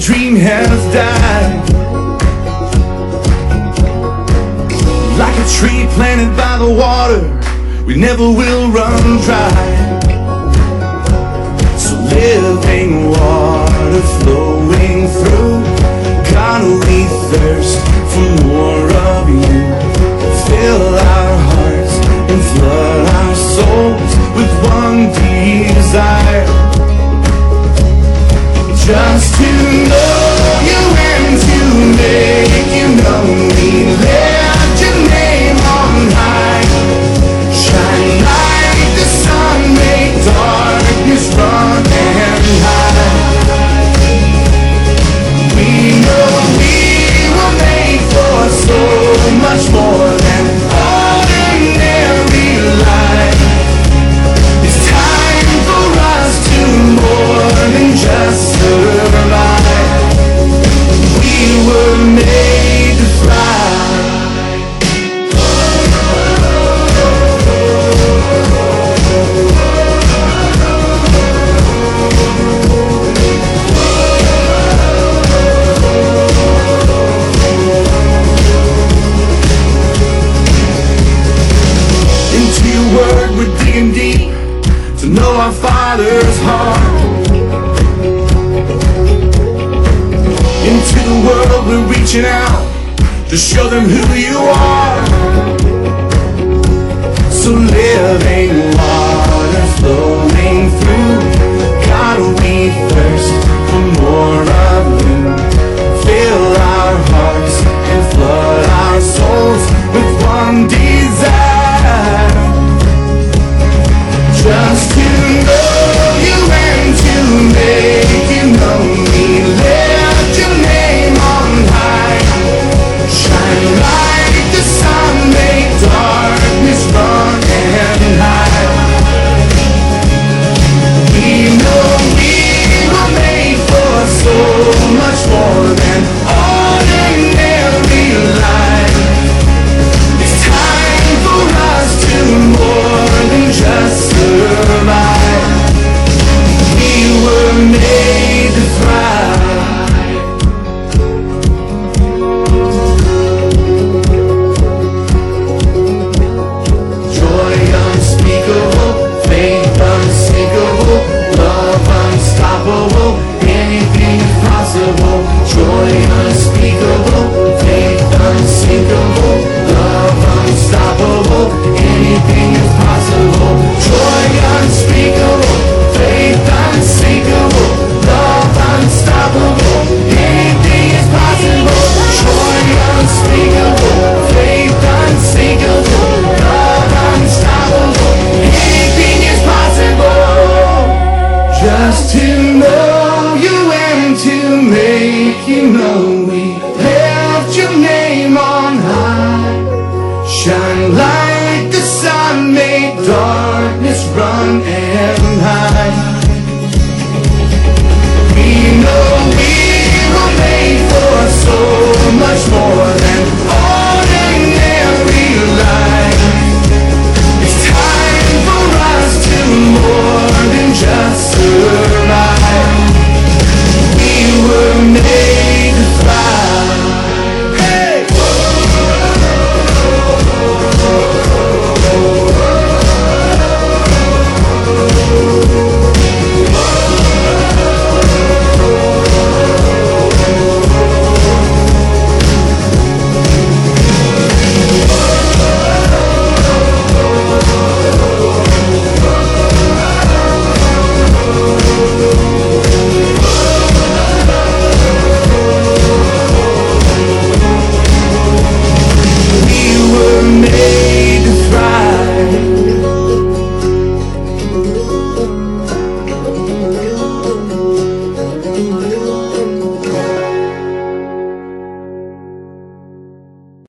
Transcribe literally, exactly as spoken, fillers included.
dream has died. Like a tree planted by the water, we never will run dry. So living water flowing through, God, we thirst for more of you. Fill our hearts and flood our souls with one desire, just to know you and to make you know me. Lift your name on high, shine like the sun, make darkness run and hide. We know we were made for so much more than ordinary life. It's time for us to more than just survive. We were made to fly. Into your word we're digging deep to know our Father's heart. Into the world we're reaching out to show them who you are. So living water flowing through,